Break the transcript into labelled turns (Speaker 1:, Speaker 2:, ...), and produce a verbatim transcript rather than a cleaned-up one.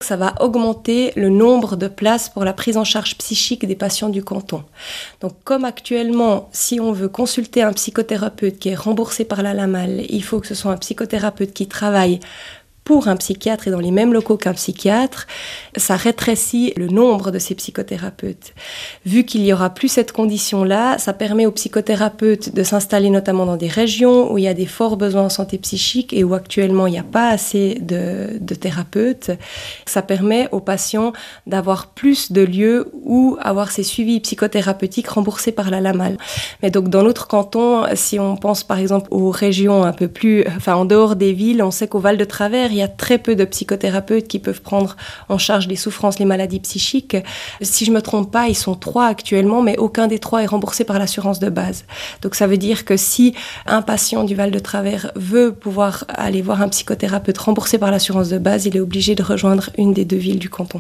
Speaker 1: ça va augmenter le nombre de places pour la prise en charge psychique des patients du canton. Donc, comme actuellement, si on veut consulter un psychothérapeute qui est remboursé par la LAMAL, il faut que ce soit un psychothérapeute qui travaille pour un psychiatre et dans les mêmes locaux qu'un psychiatre, ça rétrécit le nombre de ces psychothérapeutes. Vu qu'il n'y aura plus cette condition-là, ça permet aux psychothérapeutes de s'installer notamment dans des régions où il y a des forts besoins en santé psychique et où actuellement il n'y a pas assez de, de thérapeutes. Ça permet aux patients d'avoir plus de lieux où avoir ces suivis psychothérapeutiques remboursés par la LAMAL. Mais donc dans notre canton, si on pense par exemple aux régions un peu plus, enfin en dehors des villes, on sait qu'au Val-de-Travers, il y a très peu de psychothérapeutes qui peuvent prendre en charge les souffrances, les maladies psychiques. Si je ne me trompe pas, ils sont trois actuellement, mais aucun des trois est remboursé par l'assurance de base. Donc ça veut dire que si un patient du Val-de-Travers veut pouvoir aller voir un psychothérapeute remboursé par l'assurance de base, il est obligé de rejoindre une des deux villes du canton.